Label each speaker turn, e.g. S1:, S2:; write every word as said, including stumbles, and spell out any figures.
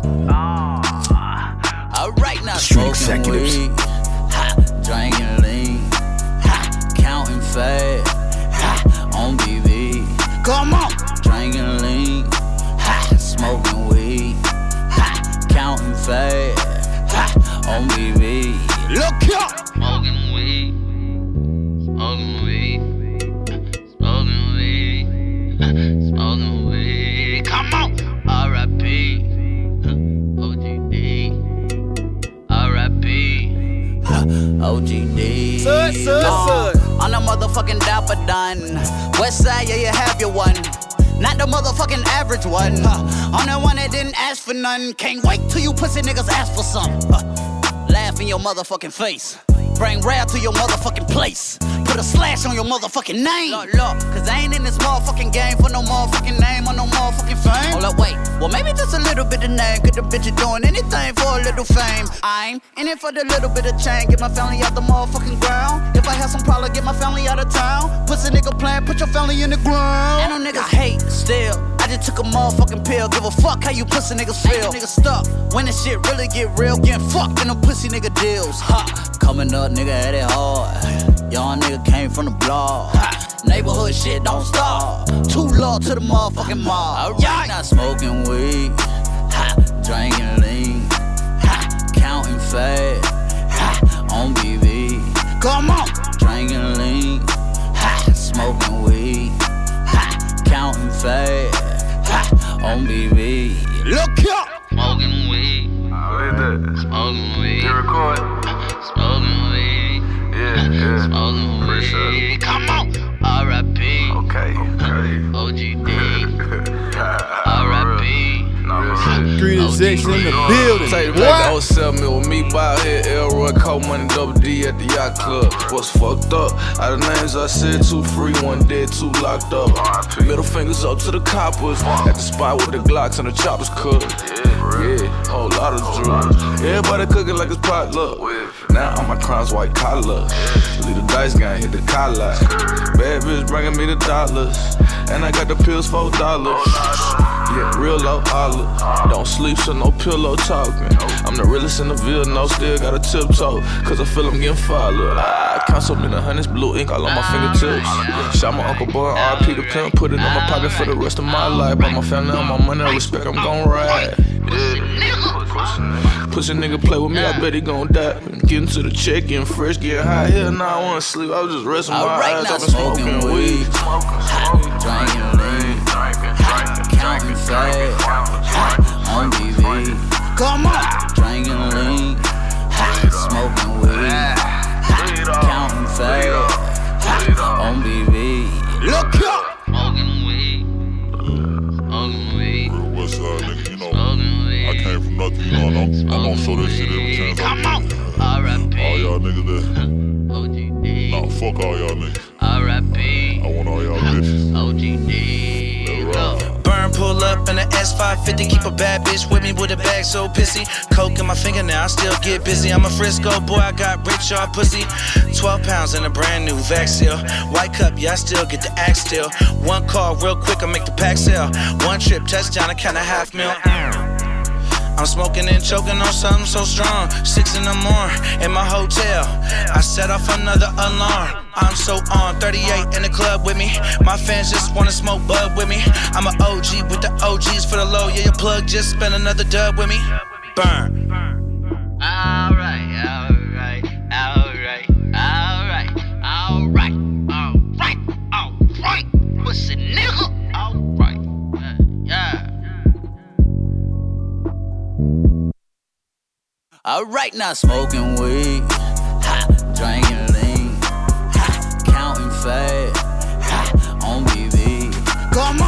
S1: Uh, Alright, now
S2: Street
S1: smoking
S2: executives.
S1: weed, ha, drinking lean, ha, counting fat, ha, on B B. Come on, drinking lean, ha, smoking weed, ha, counting fat, ha, on B B. Look here, smoking weed, smoking weed, smoking weed, smoking weed. Come on, R I P O G D, R I P O G D.
S3: Sud, sud, sud.
S1: On the motherfucking Dapper done. West side, yeah, you have your one. Not the motherfucking average one. Huh. On the one that didn't ask for none. Can't wait till you pussy niggas ask for some. Huh. Laugh in your motherfucking face. Bring rap to your motherfucking place. Put a slash on your motherfucking name. Look, look, cause I ain't in this motherfucking game for no motherfucking name or no motherfucking fame. Hold up, wait. Well, maybe just a little bit of name. Cause the bitch is doing anything for a little fame. I'm in it for the little bit of change. Get my family out the motherfucking ground. If I have some problem, get my family out of town. Pussy nigga plan, put your family in the ground. And them niggas hate still. I just took a motherfucking pill. Give a fuck how you pussy niggas feel. Niggas stuck when this shit really get real. Getting fucked in them pussy nigga deals. Ha. Coming up, nigga had it hard. Young nigga came from the block. Ha. Neighborhood shit don't stop. Too low to the motherfucking mob. Alright, not smoking weed. Ha. Drinking lean. Ha. Counting fat. Ha. On B B. Come on. Drinking lean. Ha. Smoking weed. Ha. Counting fat. Ha. On B B. Look here. Smoking weed.
S4: What is that?
S1: Smoking weed.
S4: You record?
S1: Smoking weed.
S4: Yeah, yeah.
S1: Smoking
S4: Appreciate
S1: weed.
S4: it.
S1: Come on. R I P
S4: Okay, okay.
S1: O G D. R I P
S3: Street section in the building.
S5: Take it back to oh seven mil with me by here, Elroy, Cold Money, Double D at the yacht club. What's fucked up? Out of names I said, two free, one dead, two locked up. Middle fingers up to the coppers at the spot where the Glocks and the choppers cook. Yeah, whole lot of drugs. Everybody cooking like it's potluck. Now all my crimes white collar. Leave the dice game, hit the collar. Bad bitch bringing me the dollars, and I got the pills four dollars. Yeah, real low holler. Don't sleep, so no pillow talking. I'm the realest in the Ville, no, still gotta tiptoe, cause I feel I'm getting followed. I count so many hundreds, blue ink all on my fingertips. Shot my Uncle Boy, R I P the pimp, put it in my pocket for the rest of my life. By my family, on my money, I respect, I'm gon' ride. Yeah. Pussy nigga play with me, I bet he gon' die. Getting to the check, getting fresh, getting high. Hell nah, I wanna sleep, I was just resting my eyes. I've been smoking weed,
S1: drinking lean, counting fat, on B B. Come on, drinking lean, smoking weed, counting fat, on B B. Look up, smoking weed, smoking weed.
S6: West side nigga, you know, I came from nothing, you know, and I'm, I'm gonna show that shit every chance I get.
S1: R I P
S6: All y'all niggas that,
S1: O G D.
S6: nah, fuck all y'all niggas.
S1: R I P
S6: I want all y'all bitches.
S1: O G D.
S7: Burn, pull up in the S five fifty. Keep a bad bitch with me with a bag so pissy. Coke in my finger now, I still get busy. I'm a Frisco boy, I got rich yard pussy. twelve pounds in a brand new vac seal. White cup, yeah, I still get the axe still. One call real quick, I make the pack sell. One trip, touchdown, I count a half mil. I'm smoking and choking on something so strong. Six in the morning in my hotel. I set off another alarm. I'm so on, thirty-eight in the club with me. My fans just wanna smoke bud with me. I'm an O G with the O Gs for the low. Yeah, your plug just spent another dub with me. Burn.
S1: Alright, alright, alright, alright, alright, alright, alright. Pussy nigga, alright, uh, yeah. Alright, now smoking weed, ha, drinking lean, ha, counting fat, ha, on B B. Come on.